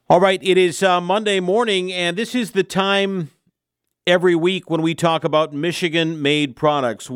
All right, it is Monday morning, and this is the time every week when we talk about Michigan-made products.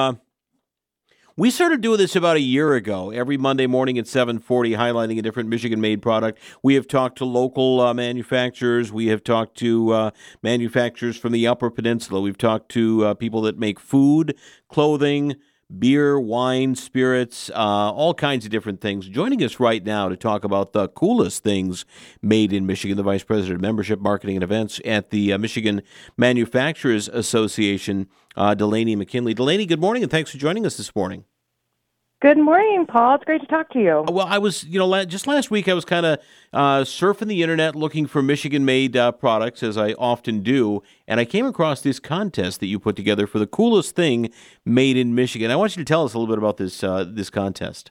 We started doing this about a year ago, every Monday morning at 7:40, highlighting a different Michigan-made product. We have talked to local manufacturers. We have talked to manufacturers from the Upper Peninsula. We've talked to people that make food, clothing, beer, wine, spirits, all kinds of different things. Joining us right now to talk about the coolest things made in Michigan, the Vice President of Membership, Marketing, and Events at the Michigan Manufacturers Association, Delaney McKinley. Delaney, good morning, and thanks for joining us this morning. Good morning, Paul. It's great to talk to you. Well, I was, just last week I was kind of surfing the internet looking for Michigan-made products, as I often do, and I came across this contest that you put together for the coolest thing made in Michigan. I want you to tell us a little bit about this contest.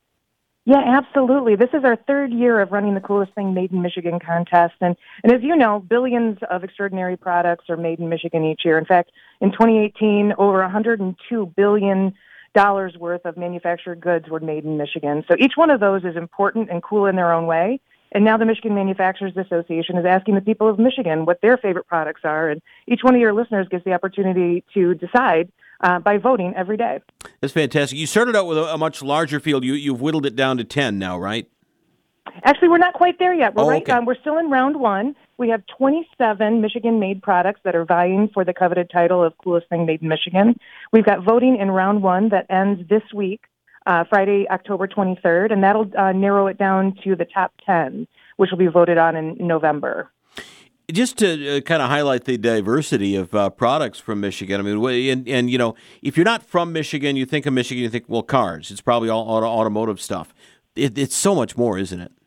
Yeah, absolutely. This is our third year of running the Coolest Thing Made in Michigan contest. And as you know, billions of extraordinary products are made in Michigan each year. In fact, in 2018, over $102 billion worth of manufactured goods were made in Michigan. So each one of those is important and cool in their own way. And now the Michigan Manufacturers Association is asking the people of Michigan what their favorite products are. And each one of your listeners gets the opportunity to decide by voting every day. That's fantastic. You started out with a much larger field. You've whittled it down to 10 now, right? Actually, we're not quite there yet. Okay. We're still in round one. We have 27 Michigan-made products that are vying for the coveted title of Coolest Thing Made in Michigan. We've got voting in round one that ends this week, Friday, October 23rd, and that'll narrow it down to the top 10, which will be voted on in November. Just to kind of highlight the diversity of products from Michigan, I mean, and if you're not from Michigan, you think of Michigan, you think, well, cars. It's probably all automotive stuff. It's so much more, isn't it?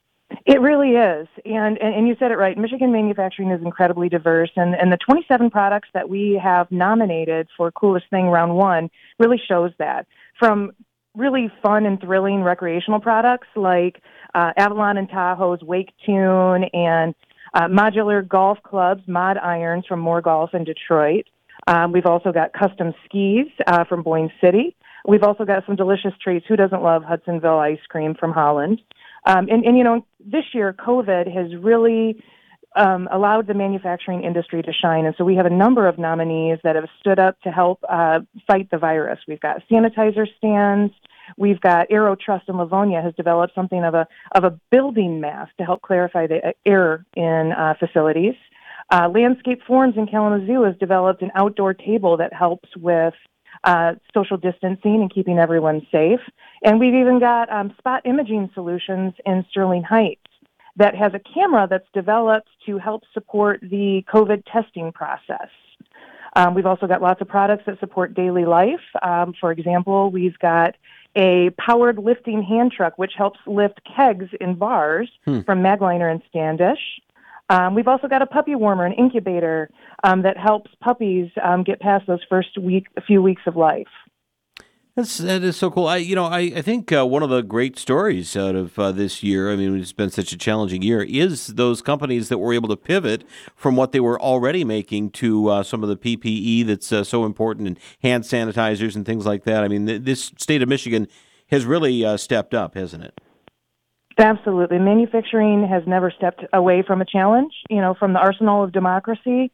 It really is. And you said it right. Michigan manufacturing is incredibly diverse. And the 27 products that we have nominated for Coolest Thing Round 1 really shows that. From really fun and thrilling recreational products like Avalon and Tahoe's Wake Tune and modular golf clubs, Mod Irons from More Golf in Detroit. We've also got custom skis from Boyne City. We've also got some delicious treats. Who doesn't love Hudsonville ice cream from Holland? And this year, COVID has really allowed the manufacturing industry to shine. And so we have a number of nominees that have stood up to help fight the virus. We've got sanitizer stands. We've got Aero Trust in Livonia has developed something of a building mask to help clarify the air in facilities. Landscape Forms in Kalamazoo has developed an outdoor table that helps with social distancing and keeping everyone safe. And we've even got spot imaging solutions in Sterling Heights that has a camera that's developed to help support the COVID testing process. We've also got lots of products that support daily life. For example, we've got a powered lifting hand truck, which helps lift kegs in bars from Magliner and Standish. We've also got a puppy warmer, an incubator that helps puppies get past those first few weeks of life. That is so cool. I think one of the great stories out of this year, I mean, it's been such a challenging year, is those companies that were able to pivot from what they were already making to some of the PPE that's so important, and hand sanitizers and things like that. I mean, this state of Michigan has really stepped up, hasn't it? Absolutely. Manufacturing has never stepped away from a challenge, from the arsenal of democracy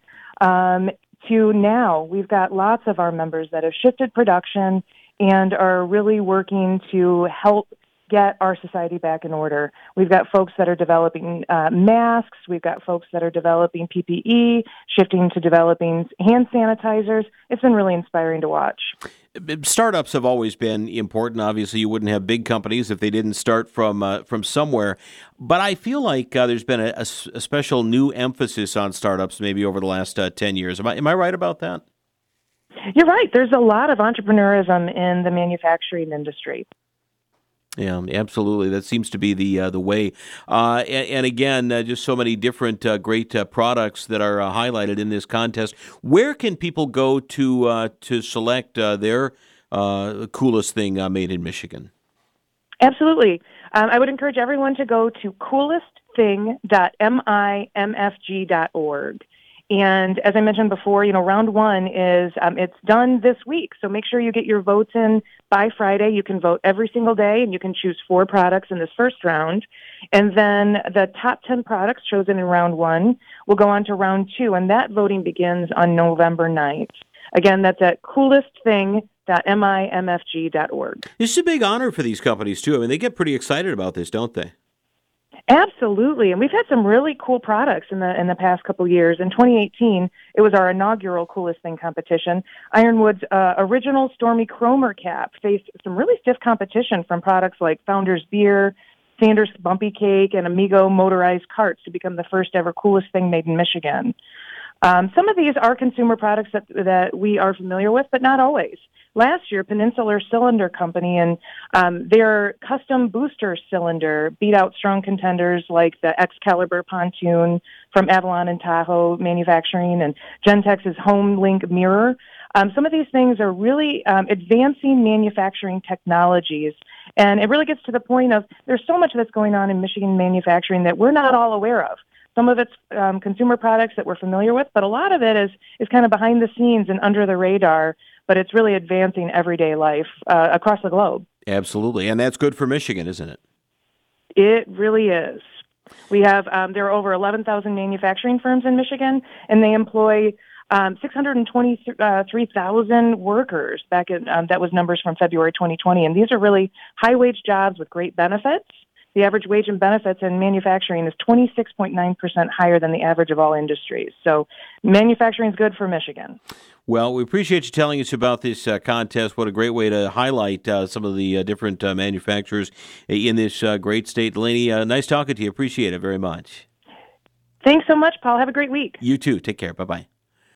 to now. We've got lots of our members that have shifted production and are really working to help get our society back in order. We've got folks that are developing masks. We've got folks that are developing PPE, shifting to developing hand sanitizers. It's been really inspiring to watch. Startups have always been important. Obviously, you wouldn't have big companies if they didn't start from somewhere. But I feel like there's been a special new emphasis on startups maybe over the last 10 years. Am I right about that? You're right. There's a lot of entrepreneurism in the manufacturing industry. Yeah, absolutely. That seems to be the way. And again, just so many different great products that are highlighted in this contest. Where can people go to select their coolest thing made in Michigan? Absolutely. I would encourage everyone to go to coolestthing.mimfg.org. And as I mentioned before, round one is it's done this week. So make sure you get your votes in by Friday. You can vote every single day, and you can choose 4 products in this first round. And then the top 10 products chosen in round one will go on to round 2, and that voting begins on November 9th. Again, that's at coolestthing.mimfg.org. This is a big honor for these companies, too. I mean, they get pretty excited about this, don't they? Absolutely, and we've had some really cool products in the past couple years. In 2018, it was our inaugural Coolest Thing competition. Ironwood's original Stormy Cromer cap faced some really stiff competition from products like Founders Beer, Sanders Bumpy Cake, and Amigo motorized carts to become the first ever Coolest Thing made in Michigan. Some of these are consumer products that we are familiar with, but not always. Last year, Peninsular Cylinder Company and their custom booster cylinder beat out strong contenders like the Excalibur pontoon from Avalon and Tahoe Manufacturing and Gentex's HomeLink mirror. Some of these things are really advancing manufacturing technologies, and it really gets to the point of there's so much that's going on in Michigan manufacturing that we're not all aware of. Some of it's consumer products that we're familiar with, but a lot of it is kind of behind the scenes and under the radar, but it's really advancing everyday life across the globe. Absolutely, and that's good for Michigan, isn't it? It really is. We have there are over 11,000 manufacturing firms in Michigan, and they employ 623,000 workers. That was numbers from February 2020, and these are really high-wage jobs with great benefits. The average wage and benefits in manufacturing is 26.9% higher than the average of all industries. So manufacturing is good for Michigan. Well, we appreciate you telling us about this contest. What a great way to highlight some of the different manufacturers in this great state. Delaney, nice talking to you. Appreciate it very much. Thanks so much, Paul. Have a great week. You too. Take care. Bye-bye.